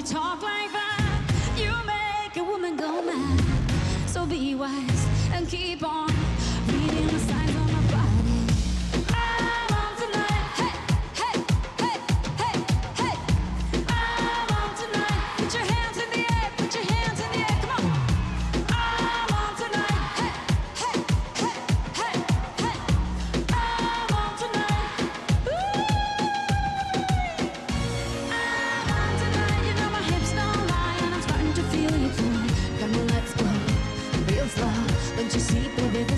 talk like that, you make a woman go mad. So be wise and keep on